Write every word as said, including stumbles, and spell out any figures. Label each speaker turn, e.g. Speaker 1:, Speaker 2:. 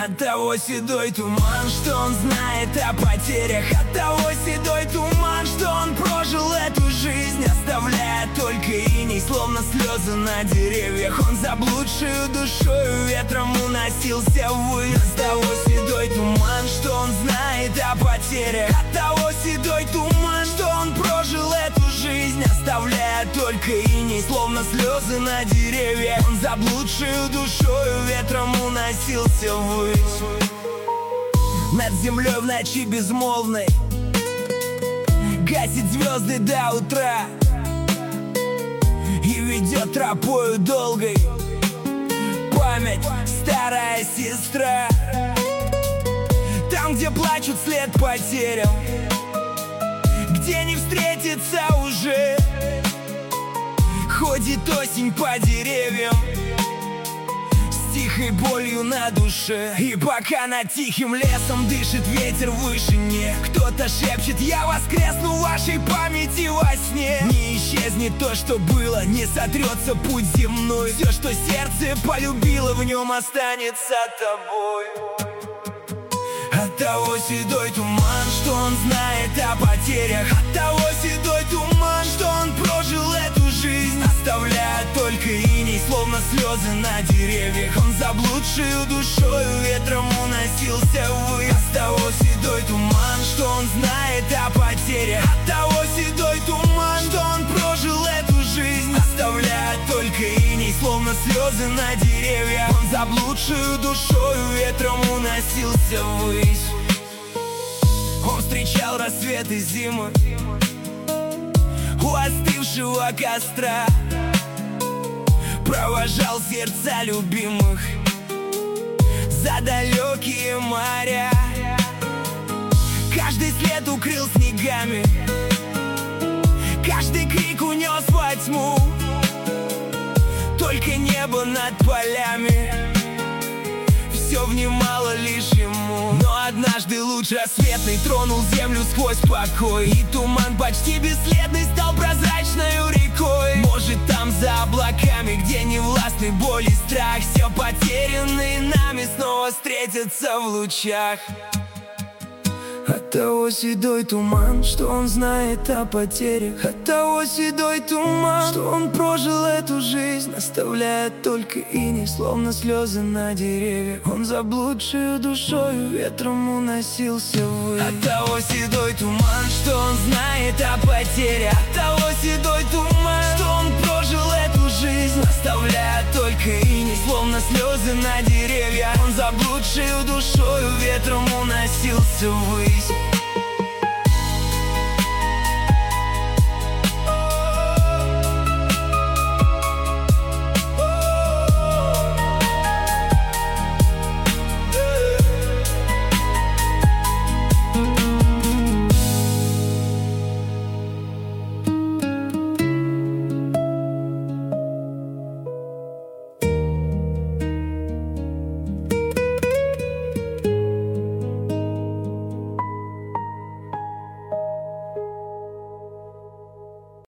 Speaker 1: От того седой туман, что он знает о потерях. От того седой туман, что он прожил эту жизнь, оставляя только иней, словно слезы на деревьях. Он заблудшую душою ветром уносился ввысь. От того седой туман, что он знает о потерях. От того седой туман, что он прожил эту жизнь, оставляя только иней, словно слезы на деревьях. Он заблудшую душою ветром уносился ввысь. Над землей в ночи безмолвной гасит звезды до утра и ведет тропою долгой память старая сестра. Там, где плачут вслед потерям, где не встретится уже, ходит осень по деревьям с тихой болью на душе. И пока над тихим лесом дышит ветер в вышине, кто-то шепчет: я воскресну в вашей памяти во сне. Не исчезнет то, что было, не сотрется путь земной. Все, что сердце полюбило, в нем останется тобой. От того седой туман, что он знает о потерях. От того седой туман, что он прожил эту жизнь, оставляя только иней, словно слезы на деревьях. Он заблудшую душою ветром уносился ввысь. От того седой туман, что он знает о потерях. От того седой туман, что он прожил эту жизнь, оставляя только иней, словно слезы на деревьях. Он заблудшую душою ветром уносился ввысь. Он встречал рассветы зимы у остывшего костра, провожал сердца любимых за далекие моря. Каждый след укрыл снегами, каждый крик унес во тьму. Только небо над полями все внимало лишь ему. Но однажды луч рассветный тронул землю сквозь покой, и туман почти бесследный стал прозрачною рекой. Может, там за облаками, где не властны боль и страх, все потерянные нами снова встретятся в лучах. От того седой туман, что он знает о потерях. От того седой туман, что он прожил эту жизнь, оставляя только иней, словно слезы на деревьях. Он заблудшую душою ветром уносился ввысь. От того седой туман, что он знает о потерях. От того седой туман, что он прожил эту жизнь, оставляя только иней, словно слезы на деревьях. Он заблудшую душою ветром уносился ввысь.